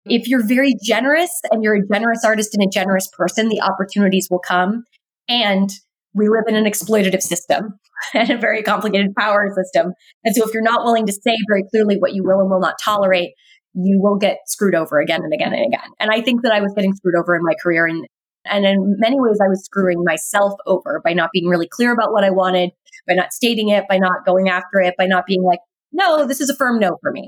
If you're very generous and you're a generous artist and a generous person, the opportunities will come. And we live in an exploitative system and a very complicated power system. And so if you're not willing to say very clearly what you will and will not tolerate, you will get screwed over again and again and again. And I think that I was getting screwed over in my career. And in many ways, I was screwing myself over by not being really clear about what I wanted, by not stating it, by not going after it, by not being like, no, this is a firm no for me.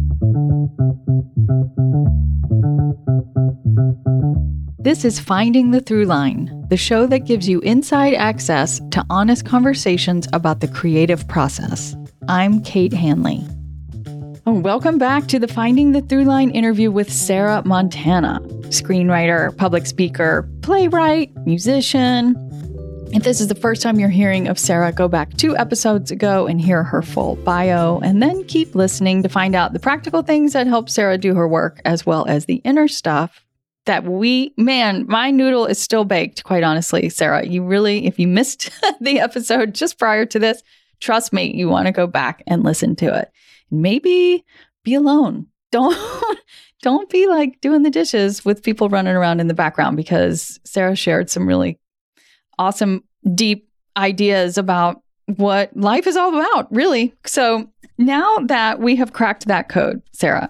This is Finding the Through Line, the show that gives you inside access to honest conversations about the creative process. I'm Kate Hanley. Welcome back to the Finding the Through Line interview with Sarah Montana, screenwriter, public speaker, playwright, musician. If this is the first time you're hearing of Sarah, go back 2 episodes ago and hear her full bio, and then keep listening to find out the practical things that help Sarah do her work, as well as the inner stuff that my noodle is still baked, quite honestly, Sarah. You really, if you missed the episode just prior to this, trust me, you want to go back and listen to it. Maybe be alone. Don't be like doing the dishes with people running around in the background, because Sarah shared some really awesome, deep ideas about what life is all about, really. So now that we have cracked that code, Sarah,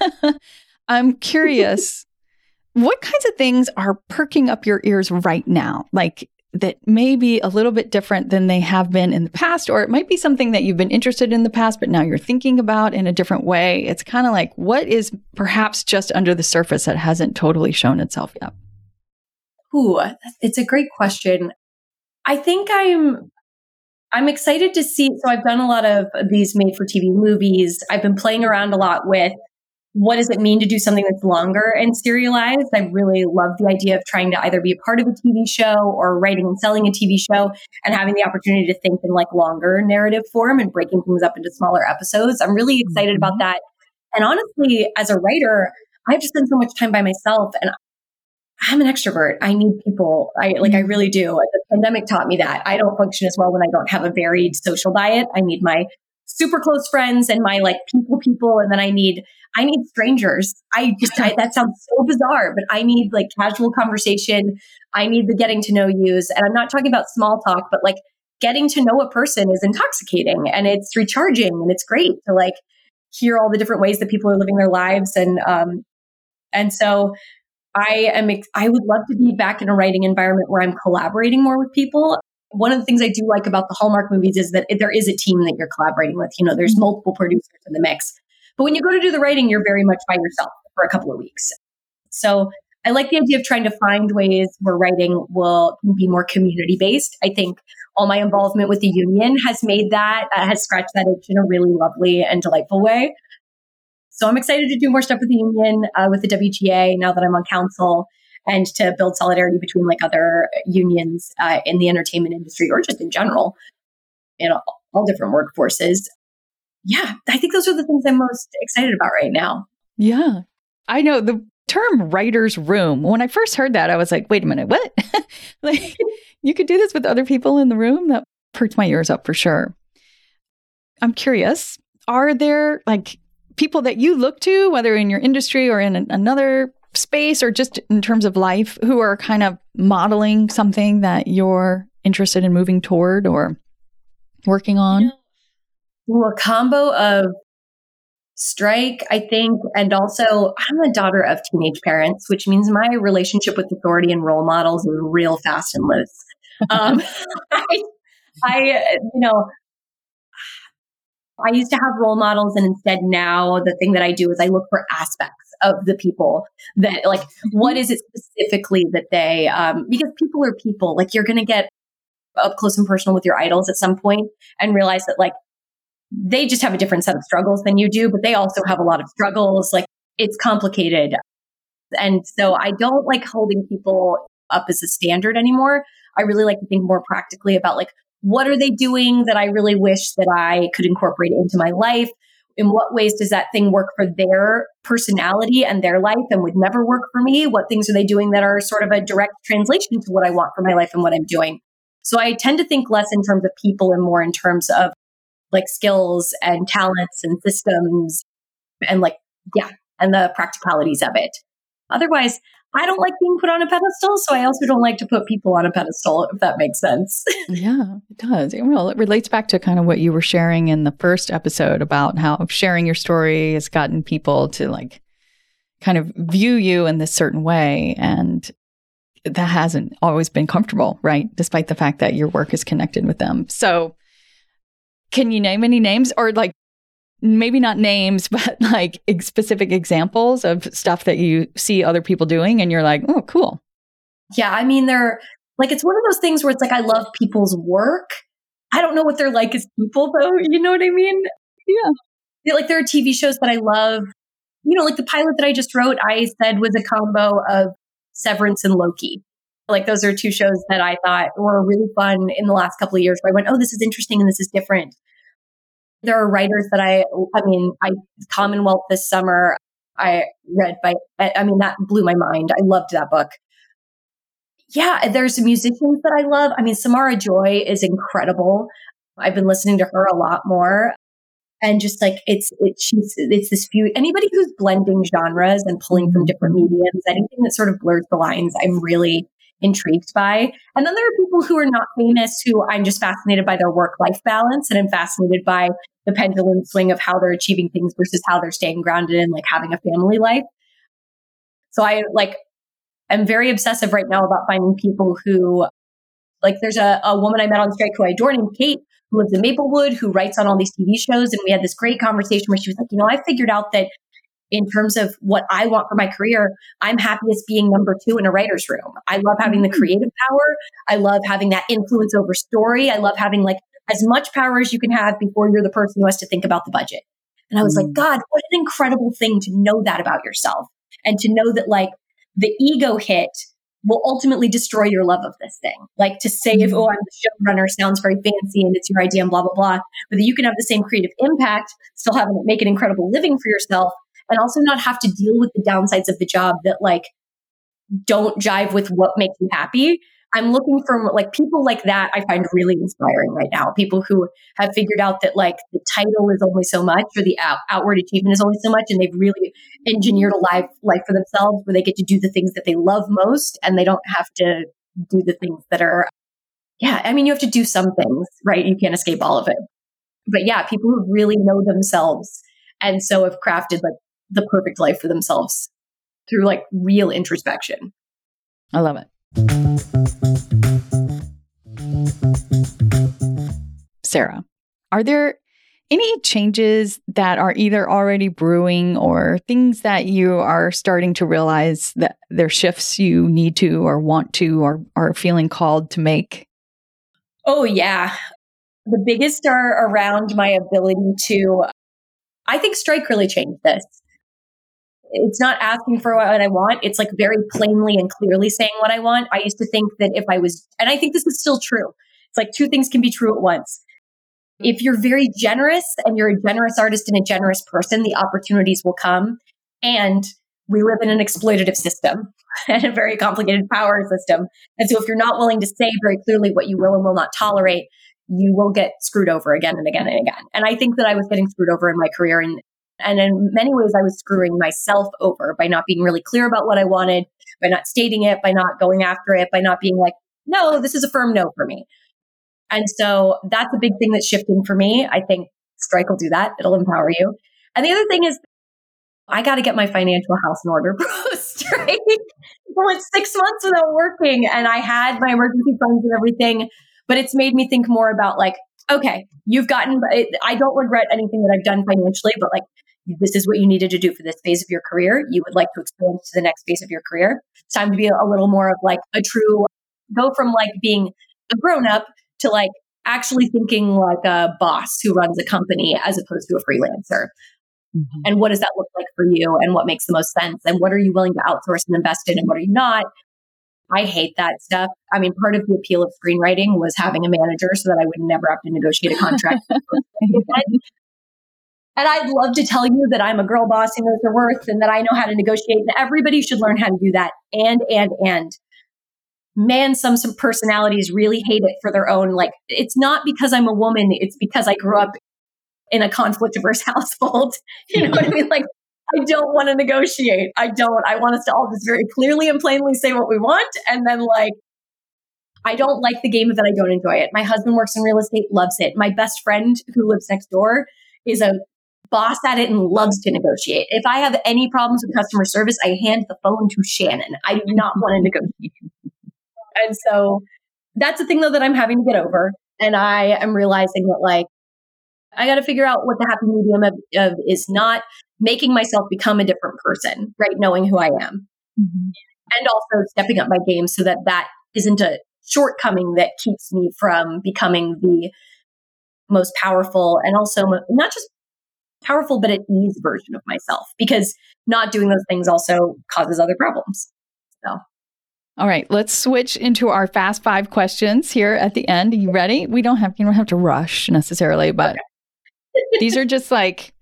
I'm curious, what kinds of things are perking up your ears right now? Like that may be a little bit different than they have been in the past, or it might be something that you've been interested in the past, but now you're thinking about in a different way. It's kind of like, what is perhaps just under the surface that hasn't totally shown itself yet? Ooh, it's a great question. I think I'm excited to see. So I've done a lot of these made for TV movies. I've been playing around a lot with what does it mean to do something that's longer and serialized. I really love the idea of trying to either be a part of a TV show or writing and selling a TV show and having the opportunity to think in like longer narrative form and breaking things up into smaller episodes. I'm really excited about that. And honestly, as a writer, I have to spend so much time by myself, and I'm an extrovert. I need people. I really do. The pandemic taught me that. I don't function as well when I don't have a varied social diet. I need my super close friends and my like people. And then I need strangers. That sounds so bizarre, but I need like casual conversation. I need the getting to know yous. And I'm not talking about small talk, but like getting to know a person is intoxicating and it's recharging and it's great to like hear all the different ways that people are living their lives. And so I would love to be back in a writing environment where I'm collaborating more with people. One of the things I do like about the Hallmark movies is that there is a team that you're collaborating with. You know, there's multiple producers in the mix. But when you go to do the writing, you're very much by yourself for a couple of weeks. So I like the idea of trying to find ways where writing will be more community-based. I think all my involvement with the union has made that, has scratched that itch in a really lovely and delightful way. So I'm excited to do more stuff with the union, with the WGA, now that I'm on council, and to build solidarity between like other unions in the entertainment industry or just in general, in all different workforces. Yeah, I think those are the things I'm most excited about right now. Yeah. I know the term writer's room. When I first heard that, I was like, wait a minute, what? Like, you could do this with other people in the room? That perked my ears up for sure. I'm curious, are there like people that you look to, whether in your industry or in another space or just in terms of life, who are kind of modeling something that you're interested in moving toward or working on? Well, a combo of strike, I think, and also I'm a daughter of teenage parents, which means my relationship with authority and role models is real fast and loose. I used to have role models, and instead now the thing that I do is I look for aspects of the people that like, what is it specifically that they, because people are people, like you're going to get up close and personal with your idols at some point and realize that like, they just have a different set of struggles than you do, but they also have a lot of struggles. Like it's complicated. And so I don't like holding people up as a standard anymore. I really like to think more practically about like, what are they doing that I really wish that I could incorporate into my life? In what ways does that thing work for their personality and their life and would never work for me? What things are they doing that are sort of a direct translation to what I want for my life and what I'm doing? So I tend to think less in terms of people and more in terms of like skills and talents and systems and like, yeah. and the practicalities of it. Otherwise, I don't like being put on a pedestal, so I also don't like to put people on a pedestal, if that makes sense. Yeah, it does. Well, it relates back to kind of what you were sharing in the first episode about how sharing your story has gotten people to like kind of view you in this certain way. And that hasn't always been comfortable, right? Despite the fact that your work is connected with them. So can you name any names, or like maybe not names, but like specific examples of stuff that you see other people doing and you're like, oh, cool. Yeah. I mean, they're like, it's one of those things where it's like, I love people's work. I don't know what they're like as people though. You know what I mean? Yeah. Like there are TV shows that I love, you know, like the pilot that I just wrote, I said was a combo of Severance and Loki. Like those are two shows that I thought were really fun in the last couple of years where I went, oh, this is interesting and this is different. There are writers that I Commonwealth this summer, I read that blew my mind. I loved that book. Yeah, there's musicians that I love. I mean, Samara Joy is incredible. I've been listening to her a lot more. And just like, it's this few, anybody who's blending genres and pulling from different mediums, anything that sort of blurs the lines, I'm really intrigued by. And then there are people who are not famous who I'm just fascinated by their work-life balance. And I'm fascinated by the pendulum swing of how they're achieving things versus how they're staying grounded and like having a family life. So I'm very obsessive right now about finding people who, like there's a woman I met on strike who I adore named Kate, who lives in Maplewood, who writes on all these TV shows. And we had this great conversation where she was like, you know, I figured out that in terms of what I want for my career, I'm happiest being number 2 in a writer's room. I love having the creative power. I love having that influence over story. I love having like as much power as you can have before you're the person who has to think about the budget. And I was like, God, what an incredible thing to know that about yourself. And to know that like the ego hit will ultimately destroy your love of this thing. Like to say, oh, I'm the showrunner sounds very fancy and it's your idea and blah, blah, blah. But that you can have the same creative impact, still have make an incredible living for yourself, and also not have to deal with the downsides of the job that like don't jive with what makes you happy. I'm looking for like people like that. I find really inspiring right now. People who have figured out that like the title is only so much, or the outward achievement is only so much, and they've really engineered a life for themselves where they get to do the things that they love most, and they don't have to do the things that are. Yeah, I mean, you have to do some things, right? You can't escape all of it. But yeah, people who really know themselves and so have crafted like the perfect life for themselves through like real introspection. I love it. Sarah, are there any changes that are either already brewing or things that you are starting to realize that there are shifts you need to or want to or are feeling called to make? Oh, yeah. The biggest are around my ability to, I think Strike really changed this. It's not asking for what I want. It's like very plainly and clearly saying what I want. I used to think that if I was, and I think this is still true. It's like two things can be true at once. If you're very generous and you're a generous artist and a generous person, the opportunities will come. And we live in an exploitative system and a very complicated power system. And so if you're not willing to say very clearly what you will and will not tolerate, you will get screwed over again and again and again. And I think that I was getting screwed over in my career. And in many ways, I was screwing myself over by not being really clear about what I wanted, by not stating it, by not going after it, by not being like, no, this is a firm no for me. And so that's a big thing that's shifting for me. I think Strike will do that. It'll empower you. And the other thing is, I got to get my financial house in order post-strike. I went 6 months without working and I had my emergency funds and everything, but it's made me think more about like, okay, I don't regret anything that I've done financially, but like, this is what you needed to do for this phase of your career. You would like to expand to the next phase of your career. It's time to be a little more of like go from like being a grown up to like actually thinking like a boss who runs a company as opposed to a freelancer. Mm-hmm. And what does that look like for you? And what makes the most sense? And what are you willing to outsource and invest in? And what are you not? I hate that stuff. I mean, part of the appeal of screenwriting was having a manager so that I would never have to negotiate a contract. And I'd love to tell you that I'm a girl boss who knows her worth and that I know how to negotiate. And everybody should learn how to do that. And man, some personalities really hate it for their own. Like, it's not because I'm a woman. It's because I grew up in a conflict-averse household. You know what I mean? Like, I don't want to negotiate. I want us to all just very clearly and plainly say what we want. And then I don't like the game of it. I don't enjoy it. My husband works in real estate, loves it. My best friend who lives next door is a boss at it and loves to negotiate. If I have any problems with customer service, I hand the phone to Shannon. I do not want to negotiate. And so that's a thing though that I'm having to get over. And I am realizing that I got to figure out what the happy medium of is not making myself become a different person, right? Knowing who I am. Mm-hmm. And also stepping up my game so that isn't a shortcoming that keeps me from becoming the most powerful and also not just powerful, but at ease version of myself, because not doing those things also causes other problems. So. All right, let's switch into our fast 5 questions here at the end. Are you ready? You don't have to rush necessarily, but okay. These are just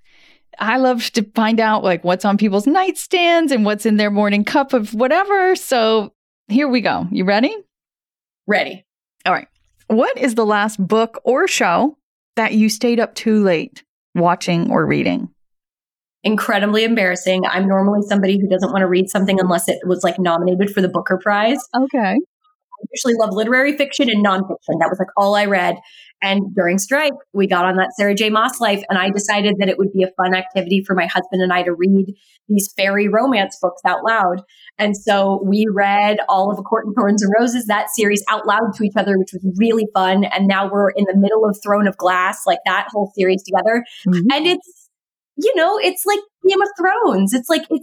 I love to find out what's on people's nightstands and what's in their morning cup of whatever. So here we go. You ready? Ready. All right. What is the last book or show that you stayed up too late watching or reading? Incredibly embarrassing. I'm normally somebody who doesn't want to read something unless it was nominated for the Booker Prize. Okay. I usually love literary fiction and nonfiction. That was all I read. And during strike, we got on that Sarah J. Maas life, and I decided that it would be a fun activity for my husband and I to read these fairy romance books out loud. And so we read all of A Court of Thorns and Roses, that series, out loud to each other, which was really fun. And now we're in the middle of Throne of Glass, that whole series together. Mm-hmm. And it's, it's like Game of Thrones.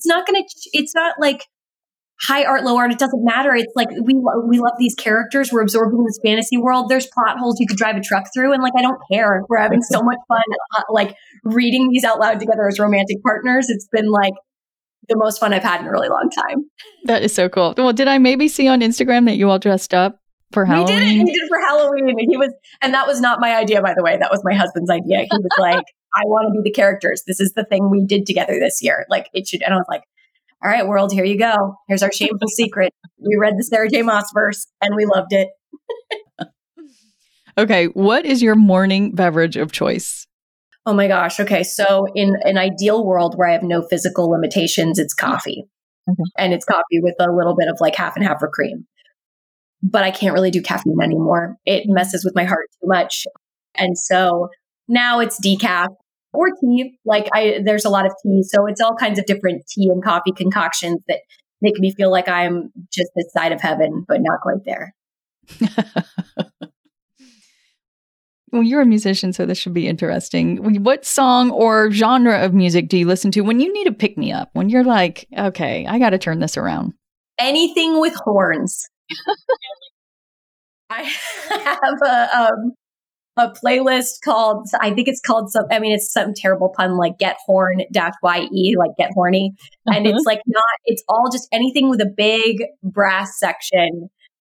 It's not high art, low art. It doesn't matter. It's we love these characters. We're absorbed in this fantasy world. There's plot holes you could drive a truck through. And I don't care. We're having so much fun, reading these out loud together as romantic partners. It's been the most fun I've had in a really long time. That is so cool. Well, did I maybe see on Instagram that you all dressed up for Halloween? We did it for Halloween. And that was not my idea, by the way. That was my husband's idea. He was I want to be the characters. This is the thing we did together this year. It should. And I was all right, world, here you go. Here's our shameful secret. We read the Sarah J. Maas verse and we loved it. Okay. What is your morning beverage of choice? Oh my gosh. Okay. So in an ideal world where I have no physical limitations, it's coffee. Okay. And it's coffee with a little bit of half and half for cream. But I can't really do caffeine anymore. It messes with my heart too much. And so now it's decaf. Or tea, there's a lot of tea. So it's all kinds of different tea and coffee concoctions that make me feel like I'm just this side of heaven, but not quite there. Well, you're a musician, so this should be interesting. What song or genre of music do you listen to when you need a pick-me-up? When you're okay, I got to turn this around. Anything with horns. I have a playlist called, I think it's called it's some terrible pun Get Horn -YE, Get Horny. And it's it's all just anything with a big brass section.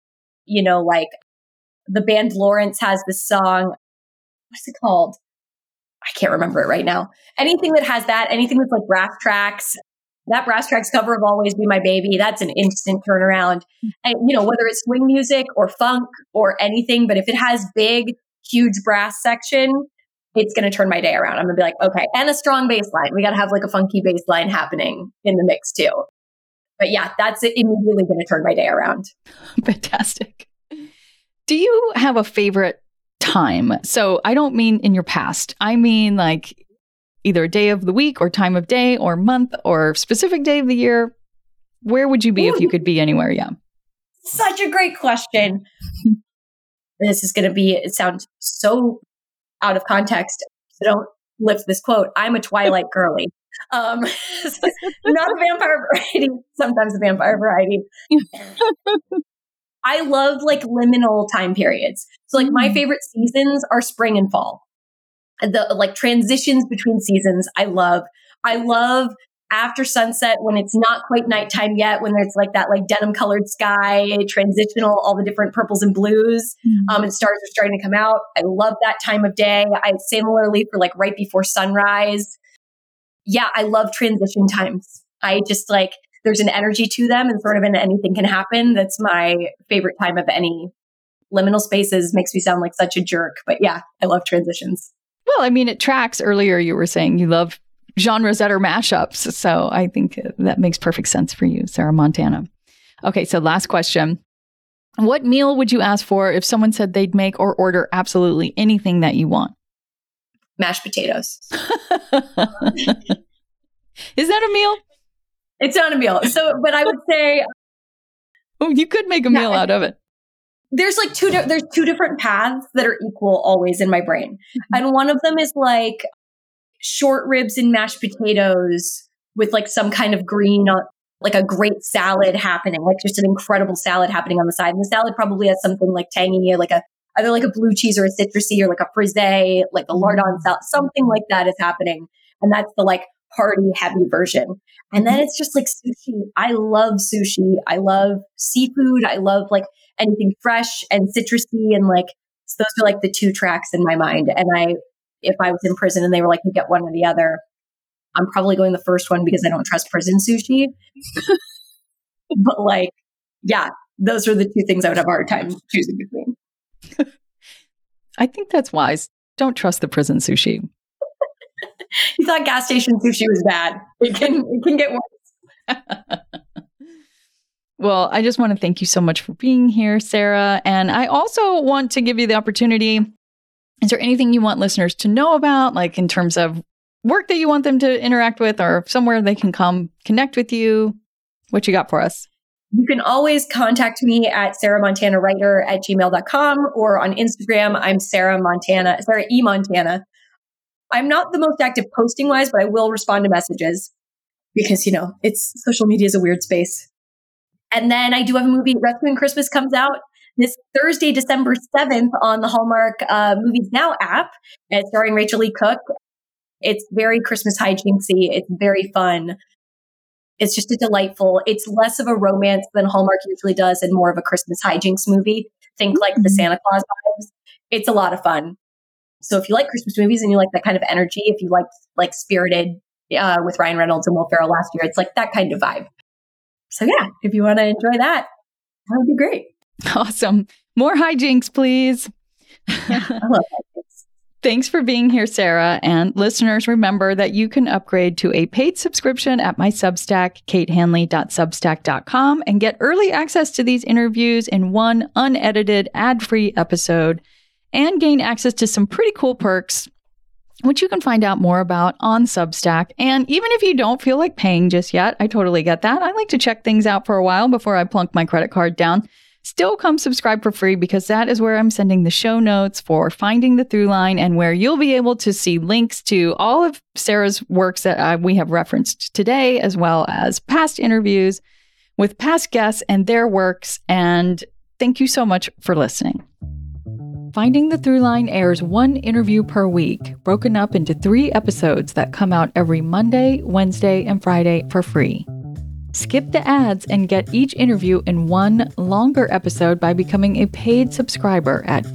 The band Lawrence has this song. What's it called? I can't remember it right now. Anything that has that, anything that's brass tracks. That Brass Tracks cover of Always Be My Baby, that's an instant turnaround. And, whether it's swing music or funk or anything, but if it has big, huge brass section, it's going to turn my day around. I'm going to be okay. And a strong bass line. We got to have a funky bass line happening in the mix too. But yeah, that's immediately going to turn my day around. Fantastic. Do you have a favorite time? So I don't mean in your past. I mean either day of the week or time of day or month or specific day of the year. Where would you be if you could be anywhere? Yeah. Such a great question. This is going to sound so out of context. So don't lift this quote. I'm a Twilight girly. Not a vampire variety, sometimes a vampire variety. I love liminal time periods. So my favorite seasons are spring and fall. The transitions between seasons, I love. I love after sunset when it's not quite nighttime yet, when there's that denim colored sky, transitional, all the different purples and blues, and stars are starting to come out. I love that time of day. I similarly for right before sunrise. Yeah, I love transition times. I just there's an energy to them and sort of an anything can happen. That's my favorite time of any. Liminal spaces makes me sound like such a jerk, but yeah, I love transitions. Well, it tracks. Earlier you were saying you love genres that are mashups. So I think that makes perfect sense for you, Sarah Montana. Okay, so last question. What meal would you ask for if someone said they'd make or order absolutely anything that you want? Mashed potatoes. Is that a meal? It's not a meal. So, but I would say... Oh, you could make a meal out of it. There's like there's two different paths that are equal always in my brain. And one of them is like short ribs and mashed potatoes with like some kind of green, like a great salad happening, like just an incredible salad happening on the side. And the salad probably has something like tangy, like either like a blue cheese or a citrusy or like a frisee, like a lardon salad, something like that is happening. And that's the like hearty, heavy version. And then it's just like sushi. I love sushi. I love seafood. I love like anything fresh and citrusy. And like, so those are like the two tracks in my mind. And if I was in prison and they were like, you get one or the other, I'm probably going the first one because I don't trust prison sushi. But like, yeah, those are the two things I would have a hard time choosing between. I think that's wise. Don't trust the prison sushi. You thought gas station sushi was bad. It can get worse. Well, I just want to thank you so much for being here, Sarah. And I also want to give you the opportunity. Is there anything you want listeners to know about, like in terms of work that you want them to interact with or somewhere they can come connect with you? What you got for us? You can always contact me at sarahmontanawriter@gmail.com or on Instagram. I'm Sarah E. Montana. I'm not the most active posting wise, but I will respond to messages because, social media is a weird space. And then I do have a movie, Rescuing Christmas, comes out this Thursday, December 7th on the Hallmark Movies Now app. It's starring Rachel Lee Cook. It's very Christmas hijinksy. It's very fun. It's just it's less of a romance than Hallmark usually does and more of a Christmas hijinks movie. Think like the Santa Claus vibes. It's a lot of fun. So if you like Christmas movies and you like that kind of energy, if you like Spirited with Ryan Reynolds and Will Ferrell last year, it's like that kind of vibe. So yeah, if you want to enjoy that would be great. Awesome. More hijinks, please. Yeah, I love hijinks. Thanks for being here, Sarah. And listeners, remember that you can upgrade to a paid subscription at my Substack, katehanley.substack.com, and get early access to these interviews in one unedited, ad-free episode, and gain access to some pretty cool perks, which you can find out more about on Substack. And even if you don't feel like paying just yet, I totally get that. I like to check things out for a while before I plunk my credit card down. Still come subscribe for free because that is where I'm sending the show notes for Finding the Throughline and where you'll be able to see links to all of Sarah's works that we have referenced today, as well as past interviews with past guests and their works. And thank you so much for listening. Finding the Throughline airs one interview per week, broken up into 3 episodes that come out every Monday, Wednesday, and Friday for free. Skip the ads and get each interview in one longer episode by becoming a paid subscriber at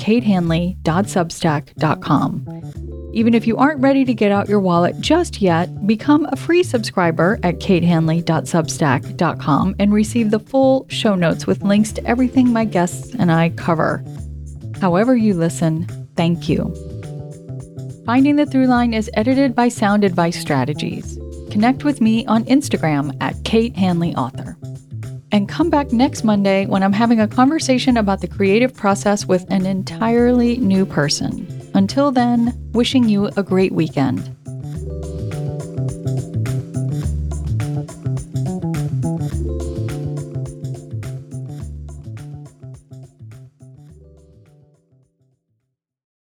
katehanley.substack.com. Even if you aren't ready to get out your wallet just yet, become a free subscriber at katehanley.substack.com and receive the full show notes with links to everything my guests and I cover. However you listen, thank you. Finding the Throughline is edited by Sound Advice Strategies. Connect with me on Instagram at Kate Hanley Author. And come back next Monday when I'm having a conversation about the creative process with an entirely new person. Until then, wishing you a great weekend.